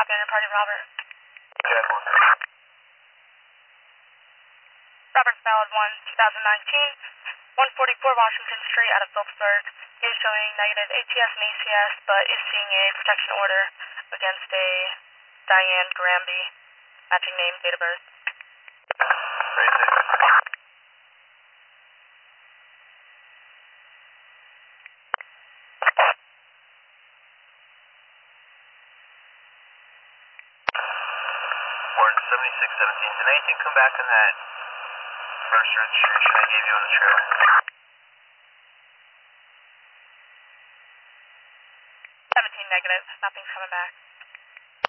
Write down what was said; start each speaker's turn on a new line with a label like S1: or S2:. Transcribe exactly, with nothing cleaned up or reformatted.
S1: copy on your party, Robert.
S2: ten one.
S1: Robert's valid one, twenty nineteen, one forty-four Washington Street out of Phillipsburg. He is showing negative A T S and A C S, but is seeing a protection order against a Diane Granby, matching name, date of birth.
S2: Very safe. Warren seventy-six seventeen, did anything come back on that first registration I gave you on the trailer?
S1: seventeen negative, nothing's coming back.